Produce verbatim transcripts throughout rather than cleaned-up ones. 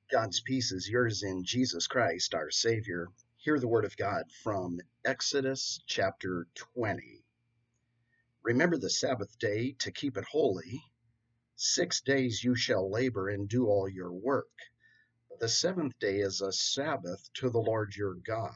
God's peace is yours in Jesus Christ, our Savior. Hear the word of God from Exodus chapter twenty. Remember the Sabbath day to keep it holy. Six days you shall labor and do all your work. But the seventh day is a Sabbath to the Lord your God.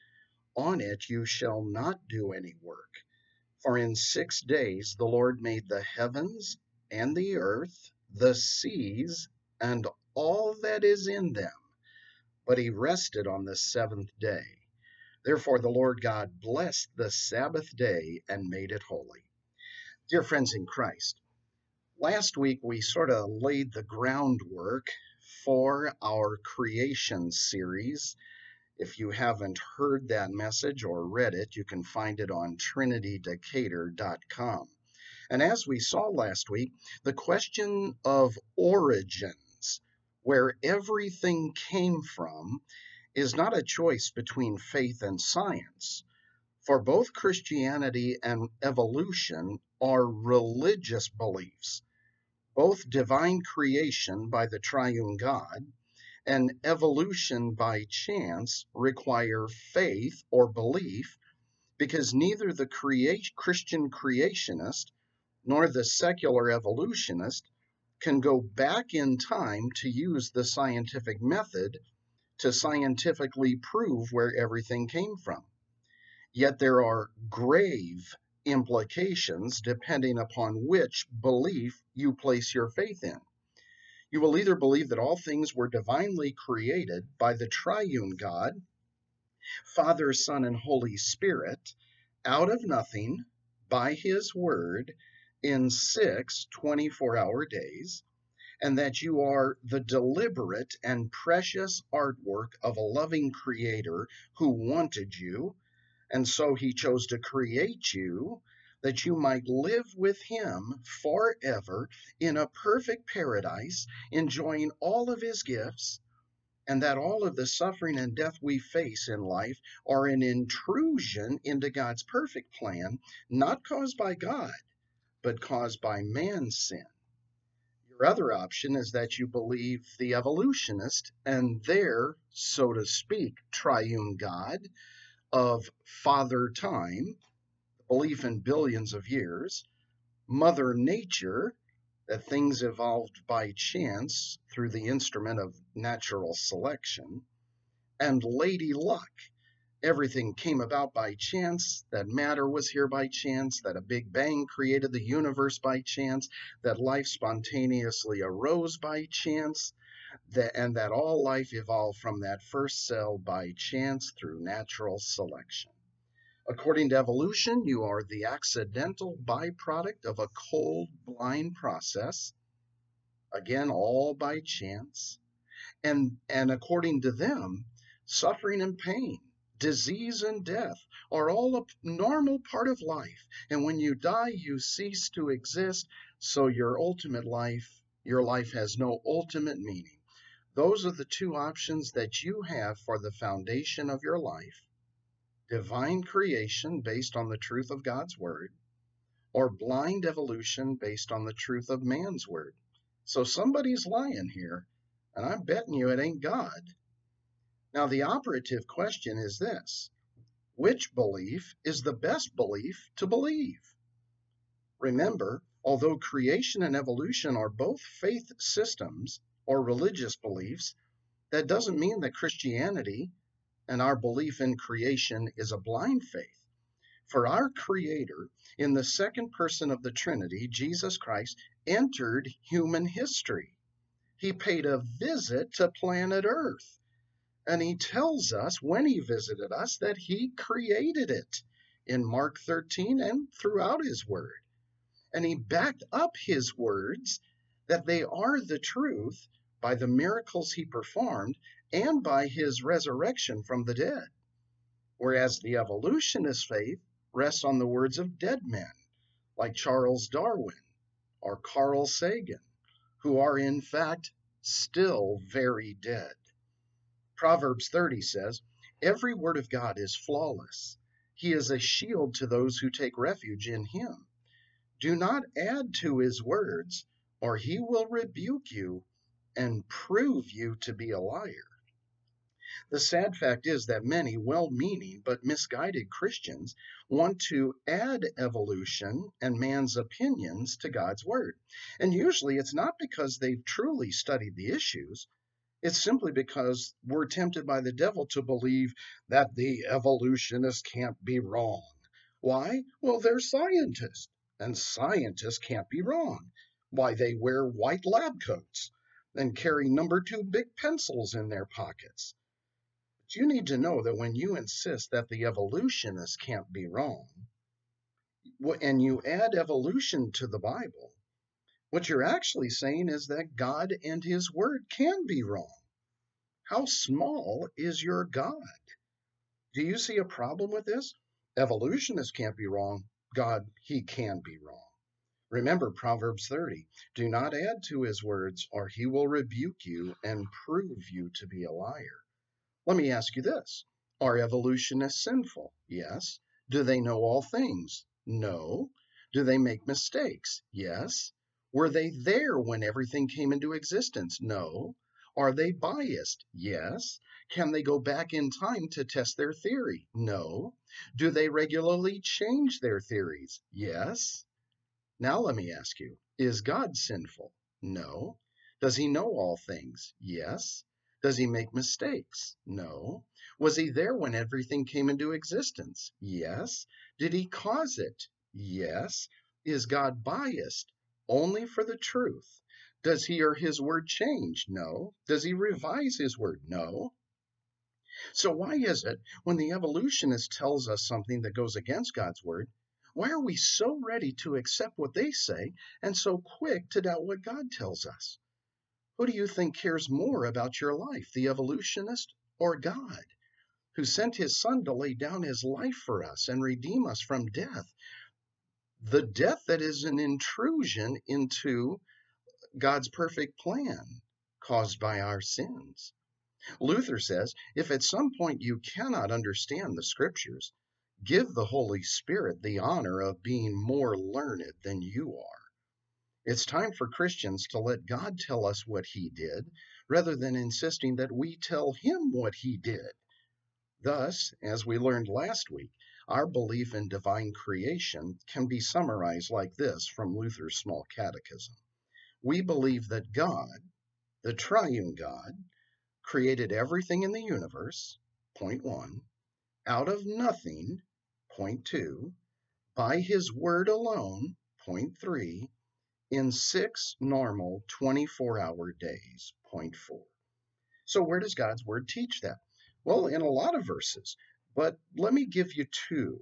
On it you shall not do any work. For in six days the Lord made the heavens and the earth, the seas, and all that is in them. But he rested on the seventh day. Therefore the Lord God blessed the Sabbath day and made it holy. Dear friends in Christ, last week we sort of laid the groundwork for our creation series. If you haven't heard that message or read it, you can find it on trinity decatur dot com. And as we saw last week, the question of origins, where everything came from, is not a choice between faith and science. For both Christianity and evolution are religious beliefs. Both divine creation by the triune God and evolution by chance require faith or belief, because neither the create, Christian creationist nor the secular evolutionist can go back in time to use the scientific method to scientifically prove where everything came from. Yet there are grave implications depending upon which belief you place your faith in. You will either believe that all things were divinely created by the triune God, Father, Son, and Holy Spirit, out of nothing, by his word, in six twenty-four hour days, and that you are the deliberate and precious artwork of a loving creator who wanted you, and so he chose to create you, that you might live with him forever in a perfect paradise, enjoying all of his gifts, and that all of the suffering and death we face in life are an intrusion into God's perfect plan, not caused by God, but caused by man's sin. Your other option is that you believe the evolutionist and their, so to speak, triune God of Father Time, belief in billions of years, Mother Nature, that things evolved by chance through the instrument of natural selection, and Lady Luck. Everything came about by chance, that matter was here by chance, that a big bang created the universe by chance, that life spontaneously arose by chance, that, and that all life evolved from that first cell by chance through natural selection. According to evolution, you are the accidental byproduct of a cold, blind process, again, all by chance. And, and according to them, suffering and pain, disease and death are all a normal part of life. And when you die, you cease to exist. So your ultimate life, your life has no ultimate meaning. Those are the two options that you have for the foundation of your life: divine creation based on the truth of God's word, or blind evolution based on the truth of man's word. So somebody's lying here, and I'm betting you it ain't God. Now, the operative question is this: which belief is the best belief to believe? Remember, although creation and evolution are both faith systems or religious beliefs, that doesn't mean that Christianity and our belief in creation is a blind faith. For our Creator, in the second person of the Trinity, Jesus Christ, entered human history. He paid a visit to planet Earth. And he tells us when he visited us that he created it in Mark thirteen and throughout his word. And he backed up his words that they are the truth by the miracles he performed and by his resurrection from the dead. Whereas the evolutionist faith rests on the words of dead men like Charles Darwin or Carl Sagan, who are in fact still very dead. Proverbs thirty says, "Every word of God is flawless. He is a shield to those who take refuge in him. Do not add to his words, or he will rebuke you, and prove you to be a liar. The sad fact is that many well-meaning but misguided Christians want to add evolution and man's opinions to God's word. And usually it's not because they've truly studied the issues. It's simply because we're tempted by the devil to believe that the evolutionists can't be wrong. Why? Well, they're scientists, and scientists can't be wrong. Why, they wear white lab coats and carry number two big pencils in their pockets. But you need to know that when you insist that the evolutionists can't be wrong, and you add evolution to the Bible, what you're actually saying is that God and his word can be wrong. How small is your God? Do you see a problem with this? Evolutionists can't be wrong. God, he can be wrong. Remember Proverbs thirty, do not add to his words, or he will rebuke you and prove you to be a liar. Let me ask you this. Are evolutionists sinful? Yes. Do they know all things? No. Do they make mistakes? Yes. Were they there when everything came into existence? No. Are they biased? Yes. Can they go back in time to test their theory? No. Do they regularly change their theories? Yes. Now let me ask you, is God sinful? No. Does he know all things? Yes. Does he make mistakes? No. Was he there when everything came into existence? Yes. Did he cause it? Yes. Is God biased? Only for the truth. Does he or his word change? No. Does he revise his word? No. So why is it when the evolutionist tells us something that goes against God's word, why are we so ready to accept what they say and so quick to doubt what God tells us? Who do you think cares more about your life, the evolutionist or God, who sent his son to lay down his life for us and redeem us from death? The death that is an intrusion into God's perfect plan caused by our sins. Luther says, if at some point you cannot understand the scriptures, give the Holy Spirit the honor of being more learned than you are. It's time for Christians to let God tell us what he did, rather than insisting that we tell him what he did. Thus, as we learned last week, our belief in divine creation can be summarized like this from Luther's Small Catechism. We believe that God, the triune God, created everything in the universe, point one, out of nothing, point two, by his word alone, point three, in six normal twenty-four hour days, point four. So where does God's word teach that? Well, in a lot of verses, but let me give you two.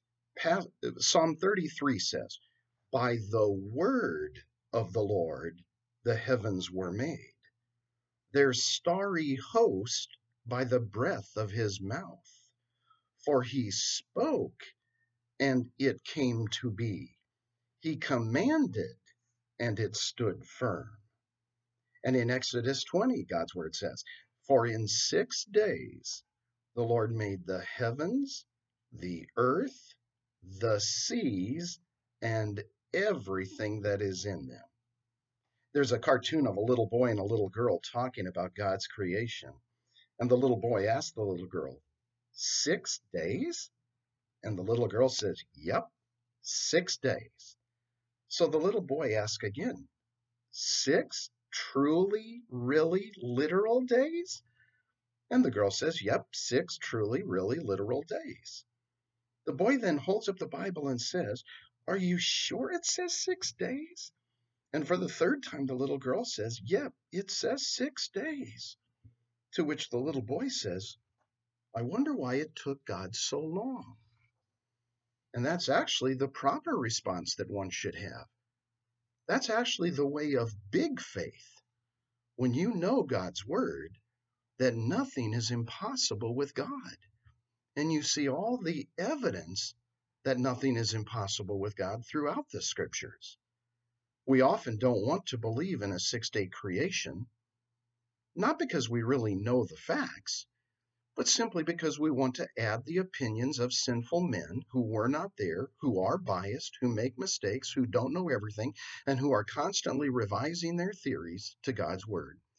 Psalm thirty-three says, by the word of the Lord the heavens were made, their starry host by the breath of his mouth. For he spoke, and it came to be. He commanded, and it stood firm. And in Exodus twenty, God's word says, for in six days the Lord made the heavens, the earth, the seas, and everything that is in them. There's a cartoon of a little boy and a little girl talking about God's creation. And the little boy asked the little girl, six days? And the little girl says, yep, six days. So the little boy asks again, six truly, really literal days? And the girl says, yep, six truly, really literal days. The boy then holds up the Bible and says, are you sure it says six days? And for the third time, the little girl says, yep, it says six days. To which the little boy says, I wonder why it took God so long. And that's actually the proper response that one should have. That's actually the way of big faith. When you know God's word, that nothing is impossible with God. And you see all the evidence that nothing is impossible with God throughout the scriptures. We often don't want to believe in a six-day creation, not because we really know the facts, but simply because we want to add the opinions of sinful men who were not there, who are biased, who make mistakes, who don't know everything, and who are constantly revising their theories to God's word.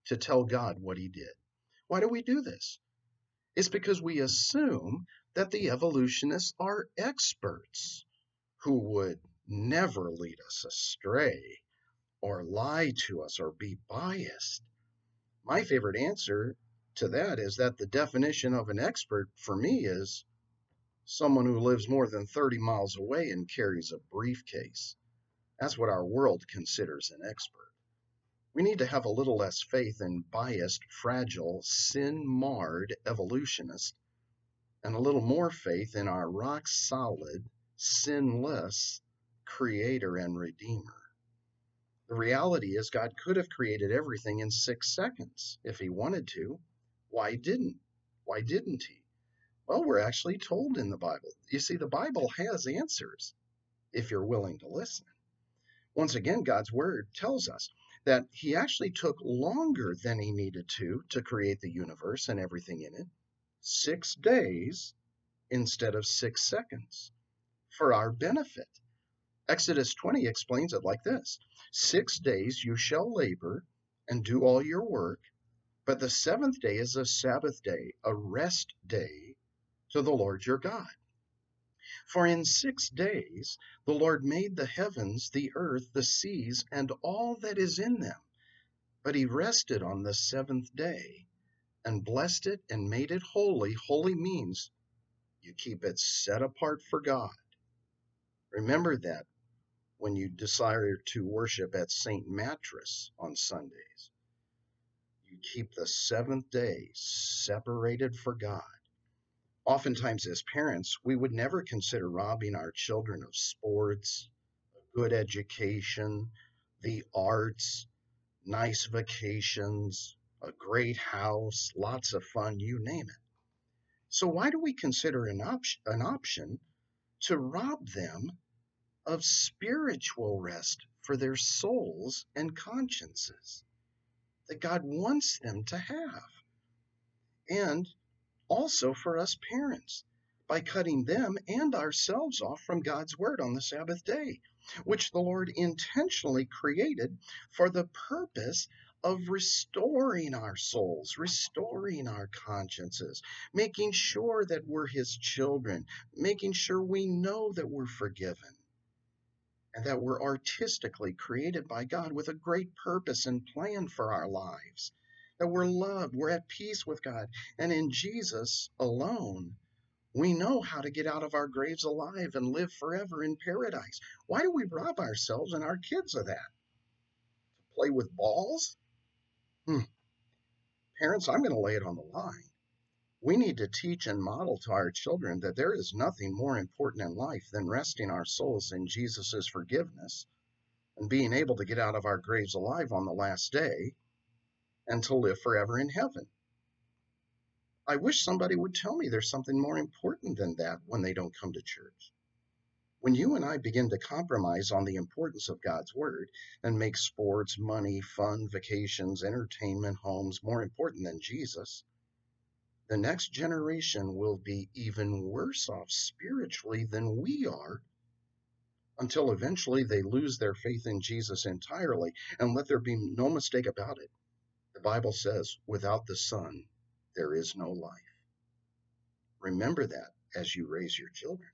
to tell God what he did. Why do we do this? It's because we assume that the evolutionists are experts who would never lead us astray or lie to us or be biased. My favorite answer to that is that the definition of an expert for me is someone who lives more than thirty miles away and carries a briefcase. That's what our world considers an expert. We need to have a little less faith in biased, fragile, sin-marred evolutionists and a little more faith in our rock-solid, sinless Creator and Redeemer. The reality is God could have created everything in six seconds if he wanted to. Why didn't? Why didn't he? Well, we're actually told in the Bible. You see, the Bible has answers if you're willing to listen. Once again, God's word tells us that he actually took longer than he needed to to create the universe and everything in it, six days instead of six seconds, for our benefit. Exodus twenty explains it like this: Six days you shall labor and do all your work, but the seventh day is a Sabbath day, a rest day to the Lord your God. For in six days the Lord made the heavens, the earth, the seas, and all that is in them. But he rested on the seventh day and blessed it and made it holy. Holy means you keep it set apart for God. Remember that when you desire to worship at Saint Mattress on Sundays. You keep the seventh day separated for God. Oftentimes as parents, we would never consider robbing our children of sports, a good education, the arts, nice vacations, a great house, lots of fun, you name it. So why do we consider an, op- an option to rob them of spiritual rest for their souls and consciences that God wants them to have? And also for us parents, by cutting them and ourselves off from God's word on the Sabbath day, which the Lord intentionally created for the purpose of restoring our souls, restoring our consciences, making sure that we're his children, making sure we know that we're forgiven, and that we're artistically created by God with a great purpose and plan for our lives, that we're loved, we're at peace with God, and in Jesus alone, we know how to get out of our graves alive and live forever in paradise. Why do we rob ourselves and our kids of that? To play with balls? Hmm. Parents, I'm going to lay it on the line. We need to teach and model to our children that there is nothing more important in life than resting our souls in Jesus' forgiveness and being able to get out of our graves alive on the last day and to live forever in heaven. I wish somebody would tell me there's something more important than that when they don't come to church. When you and I begin to compromise on the importance of God's word and make sports, money, fun, vacations, entertainment, homes more important than Jesus, the next generation will be even worse off spiritually than we are, until eventually they lose their faith in Jesus entirely. And let there be no mistake about it. The Bible says, without the Son, there is no life. Remember that as you raise your children.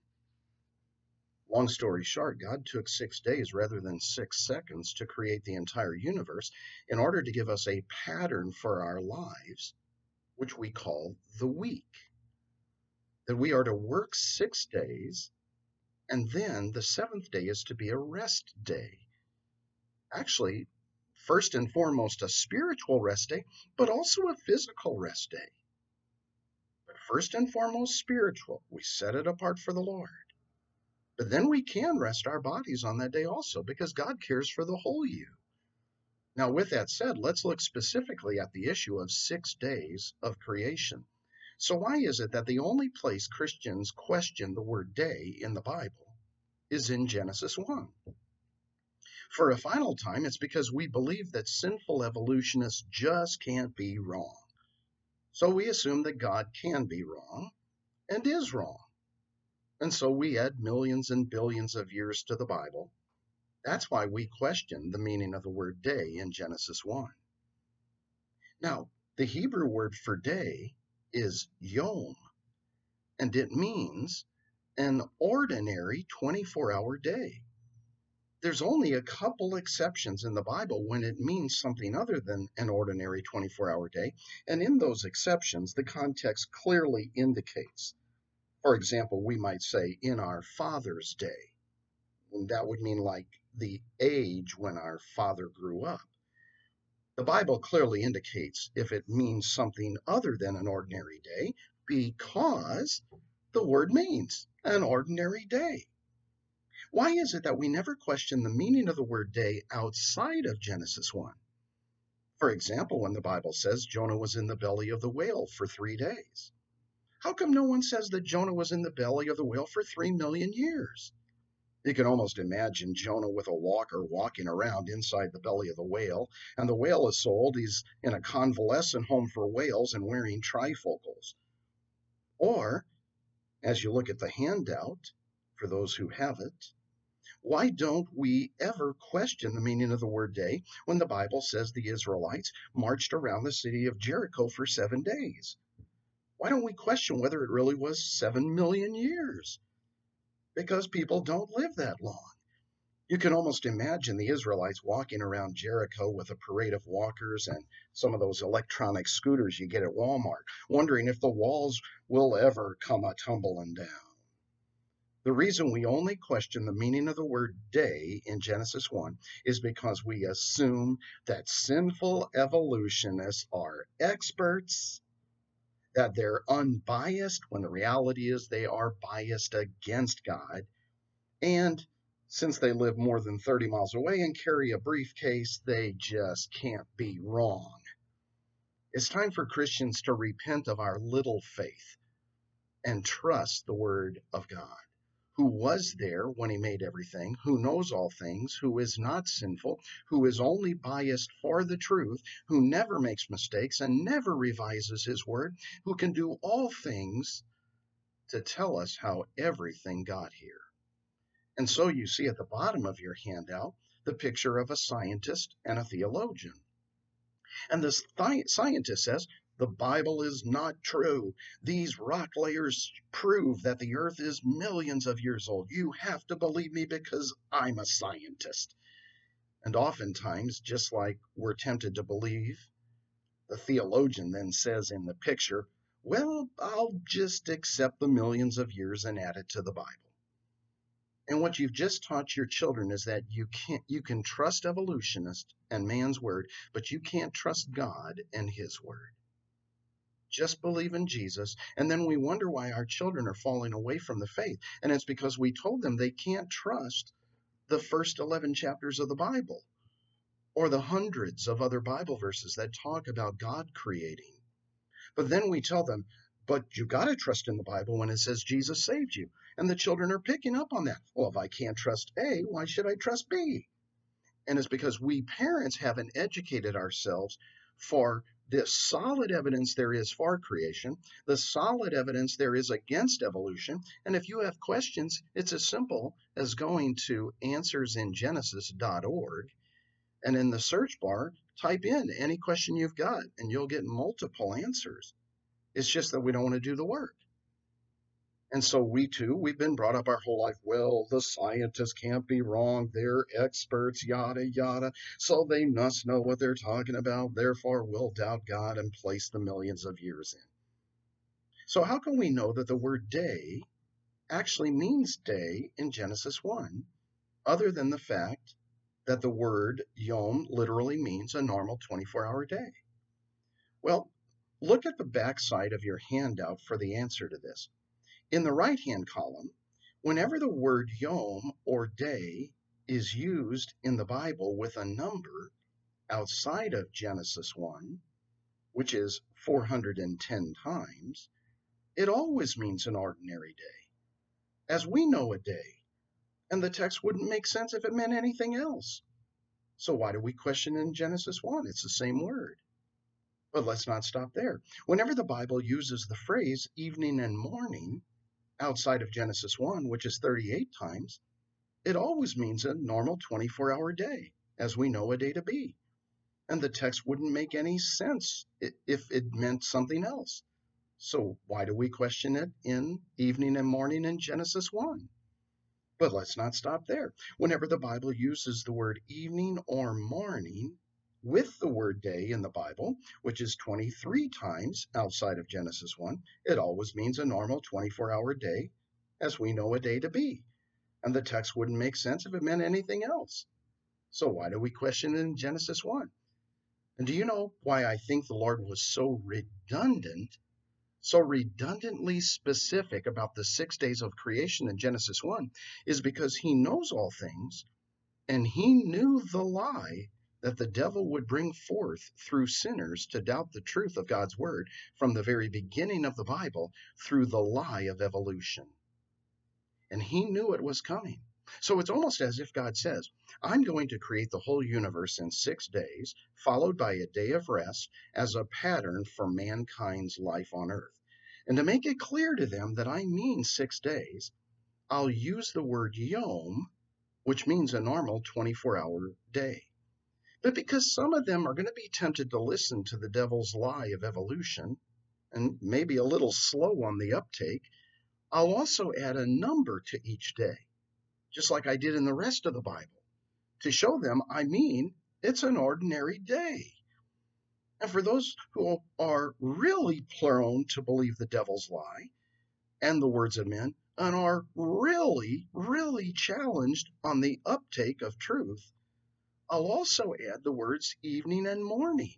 Long story short, God took six days rather than six seconds to create the entire universe in order to give us a pattern for our lives, which we call the week. That we are to work six days, and then the seventh day is to be a rest day. Actually, first and foremost, a spiritual rest day, but also a physical rest day. But first and foremost, spiritual. We set it apart for the Lord. But then we can rest our bodies on that day also, because God cares for the whole you. Now, with that said, let's look specifically at the issue of six days of creation. So why is it that the only place Christians question the word day in the Bible is in Genesis one? For a final time, it's because we believe that sinful evolutionists just can't be wrong. So we assume that God can be wrong and is wrong. And so we add millions and billions of years to the Bible. That's why we question the meaning of the word day in Genesis one. Now, the Hebrew word for day is yom, and it means an ordinary twenty-four hour day. There's only a couple exceptions in the Bible when it means something other than an ordinary twenty-four hour day, and in those exceptions, the context clearly indicates. For example, we might say, in our Father's day, and that would mean like the age when our father grew up. The Bible clearly indicates if it means something other than an ordinary day, because the word means an ordinary day. Why is it that we never question the meaning of the word day outside of Genesis one? For example, when the Bible says Jonah was in the belly of the whale for three days. How come no one says that Jonah was in the belly of the whale for three million years? You can almost imagine Jonah with a walker walking around inside the belly of the whale, and the whale is sold. He's in a convalescent home for whales and wearing trifocals. Or, as you look at the handout, for those who have it, why don't we ever question the meaning of the word day when the Bible says the Israelites marched around the city of Jericho for seven days? Why don't we question whether it really was seven million years? Because people don't live that long. You can almost imagine the Israelites walking around Jericho with a parade of walkers and some of those electronic scooters you get at Walmart, wondering if the walls will ever come a-tumbling down. The reason we only question the meaning of the word day in Genesis one is because we assume that sinful evolutionists are experts, that they're unbiased when the reality is they are biased against God, and since they live more than thirty miles away and carry a briefcase, they just can't be wrong. It's time for Christians to repent of our little faith and trust the Word of God, who was there when he made everything, who knows all things, who is not sinful, who is only biased for the truth, who never makes mistakes and never revises his word, who can do all things to tell us how everything got here. And so you see at the bottom of your handout the picture of a scientist and a theologian. And the scientist says, the Bible is not true. These rock layers prove that the earth is millions of years old. You have to believe me because I'm a scientist. And oftentimes, just like we're tempted to believe, the theologian then says in the picture, well, I'll just accept the millions of years and add it to the Bible. And what you've just taught your children is that you can't you can trust evolutionists and man's word, but you can't trust God and his word. Just believe in Jesus, and then we wonder why our children are falling away from the faith. And it's because we told them they can't trust the first eleven chapters of the Bible or the hundreds of other Bible verses that talk about God creating. But then we tell them, but you got to trust in the Bible when it says Jesus saved you. And the children are picking up on that. Well, if I can't trust A, why should I trust B? And it's because we parents haven't educated ourselves for the solid evidence there is for creation, the solid evidence there is against evolution. And if you have questions, it's as simple as going to answers in genesis dot org, and in the search bar, type in any question you've got, and you'll get multiple answers. It's just that we don't want to do the work. And so we too, we've been brought up our whole life, well, the scientists can't be wrong, they're experts, yada, yada, so they must know what they're talking about, therefore we'll doubt God and place the millions of years in. So how can we know that the word day actually means day in Genesis one, other than the fact that the word yom literally means a normal twenty-four hour day? Well, look at the back side of your handout for the answer to this. In the right-hand column, whenever the word yom or day is used in the Bible with a number outside of Genesis one, which is four hundred ten times, it always means an ordinary day, as we know a day, and the text wouldn't make sense if it meant anything else. So why do we question in Genesis one? It's the same word. But let's not stop there. Whenever the Bible uses the phrase evening and morning, outside of Genesis one, which is thirty-eight times, it always means a normal twenty-four hour day, as we know a day to be. And the text wouldn't make any sense if it meant something else. So why do we question it in evening and morning in Genesis one? But let's not stop there. Whenever the Bible uses the word evening or morning with the word day in the Bible, which is twenty-three times outside of Genesis one, it always means a normal twenty-four hour day, as we know a day to be. And the text wouldn't make sense if it meant anything else. So why do we question it in Genesis one? And do you know why I think the Lord was so redundant, so redundantly specific about the six days of creation in Genesis one? Is because he knows all things, and he knew the lie that the devil would bring forth through sinners to doubt the truth of God's word from the very beginning of the Bible through the lie of evolution. And he knew it was coming. So it's almost as if God says, I'm going to create the whole universe in six days, followed by a day of rest as a pattern for mankind's life on earth. And to make it clear to them that I mean six days, I'll use the word yom, which means a normal twenty-four hour day. But because some of them are going to be tempted to listen to the devil's lie of evolution, and maybe a little slow on the uptake, I'll also add a number to each day, just like I did in the rest of the Bible, to show them I mean it's an ordinary day. And for those who are really prone to believe the devil's lie and the words of men, and are really, really challenged on the uptake of truth, I'll also add the words evening and morning,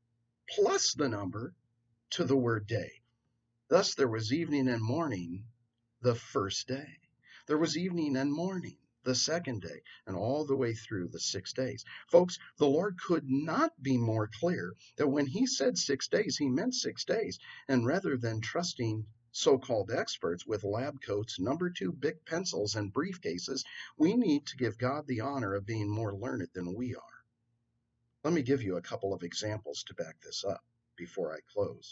plus the number to the word day. Thus there was evening and morning the first day. There was evening and morning the second day, and all the way through the six days. Folks, the Lord could not be more clear that when he said six days, he meant six days. And rather than trusting so-called experts with lab coats, number two Bic pencils, and briefcases, we need to give God the honor of being more learned than we are. Let me give you a couple of examples to back this up before I close.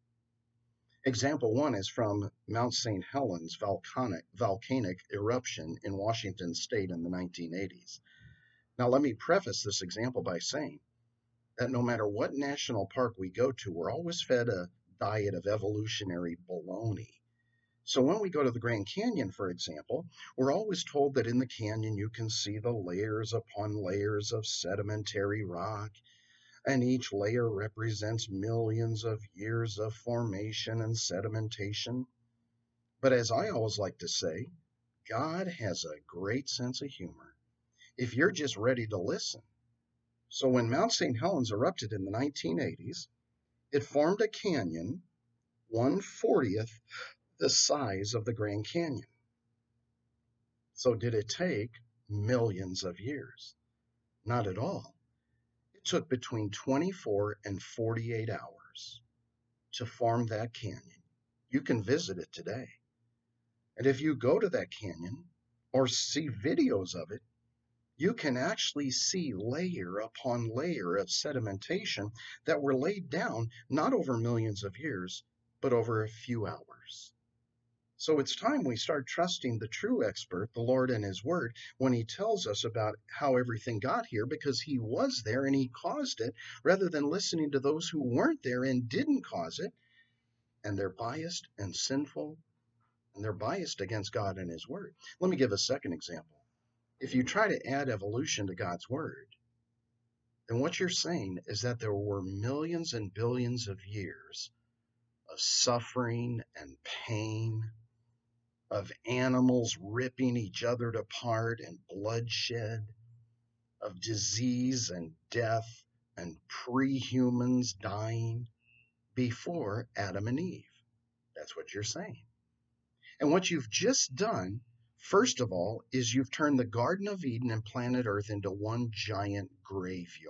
Example one is from Mount Saint Helens volcanic, volcanic eruption in Washington state in the nineteen eighties. Now, let me preface this example by saying that no matter what national park we go to, we're always fed a diet of evolutionary baloney. So when we go to the Grand Canyon, for example, we're always told that in the canyon you can see the layers upon layers of sedimentary rock, and each layer represents millions of years of formation and sedimentation. But as I always like to say, God has a great sense of humor if you're just ready to listen. So when Mount Saint Helens erupted in the nineteen eighties, it formed a canyon one fortieth the size of the Grand Canyon. So did it take millions of years? Not at all. Took between twenty-four and forty-eight hours to form that canyon. You can visit it today. And if you go to that canyon or see videos of it, you can actually see layer upon layer of sedimentation that were laid down not over millions of years, but over a few hours. So it's time we start trusting the true expert, the Lord and his word, when he tells us about how everything got here, because he was there and he caused it, rather than listening to those who weren't there and didn't cause it. And they're biased and sinful, and they're biased against God and his word. Let me give a second example. If you try to add evolution to God's word, then what you're saying is that there were millions and billions of years of suffering and pain, of animals ripping each other apart and bloodshed, of disease and death and pre-humans dying before Adam and Eve. That's what you're saying. And what you've just done, first of all, is you've turned the Garden of Eden and planet Earth into one giant graveyard.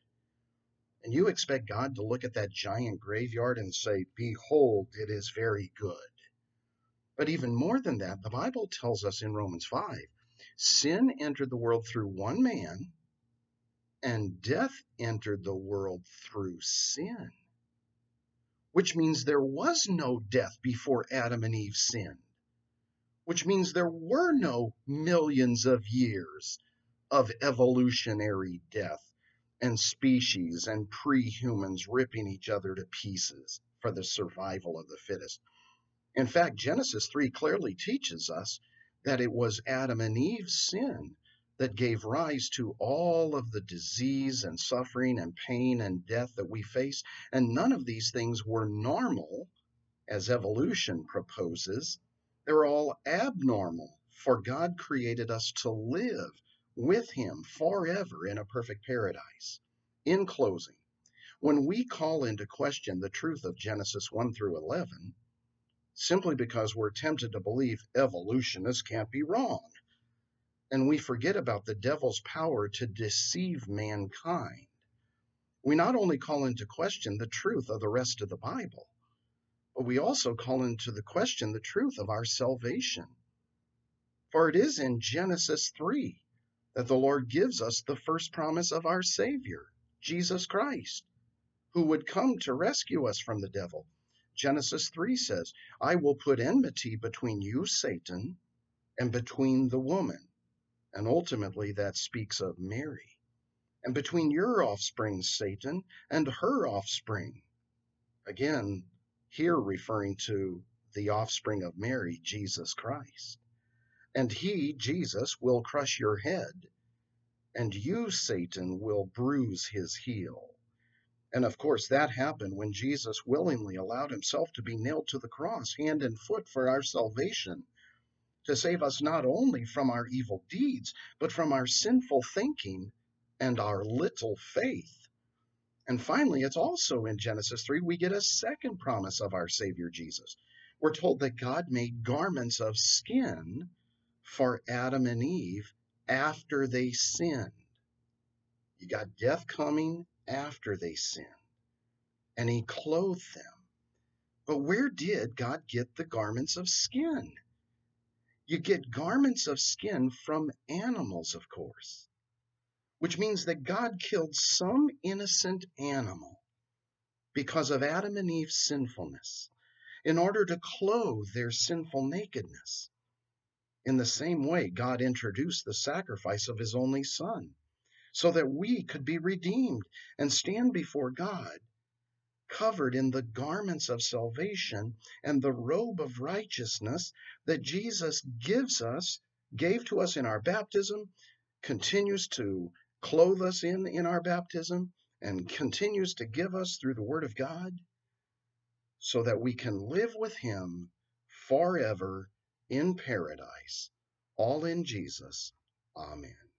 And you expect God to look at that giant graveyard and say, "Behold, it is very good." But even more than that, the Bible tells us in Romans five, sin entered the world through one man, and death entered the world through sin, which means there was no death before Adam and Eve sinned, which means there were no millions of years of evolutionary death and species and pre-humans ripping each other to pieces for the survival of the fittest. In fact, Genesis three clearly teaches us that it was Adam and Eve's sin that gave rise to all of the disease and suffering and pain and death that we face. And none of these things were normal, as evolution proposes. They're all abnormal, for God created us to live with Him forever in a perfect paradise. In closing, when we call into question the truth of Genesis one through eleven, simply because we're tempted to believe evolutionists can't be wrong, and we forget about the devil's power to deceive mankind, we not only call into question the truth of the rest of the Bible, but we also call into the question the truth of our salvation. For it is in Genesis three that the Lord gives us the first promise of our Savior, Jesus Christ, who would come to rescue us from the devil. Genesis three says, I will put enmity between you, Satan, and between the woman. And ultimately that speaks of Mary. And between your offspring, Satan, and her offspring. Again, here referring to the offspring of Mary, Jesus Christ. And he, Jesus, will crush your head, and you, Satan, will bruise his heel. And of course, that happened when Jesus willingly allowed himself to be nailed to the cross, hand and foot, for our salvation, to save us not only from our evil deeds, but from our sinful thinking and our little faith. And finally, it's also in Genesis three, we get a second promise of our Savior Jesus. We're told that God made garments of skin for Adam and Eve after they sinned. You got death coming after they sinned, and he clothed them. But where did God get the garments of skin? You get garments of skin from animals, of course, which means that God killed some innocent animal because of Adam and Eve's sinfulness in order to clothe their sinful nakedness. In the same way, God introduced the sacrifice of his only Son so that we could be redeemed and stand before God covered in the garments of salvation and the robe of righteousness that Jesus gives us, gave to us in our baptism, continues to clothe us in in our baptism, and continues to give us through the Word of God, so that we can live with him forever in paradise, all in Jesus. Amen.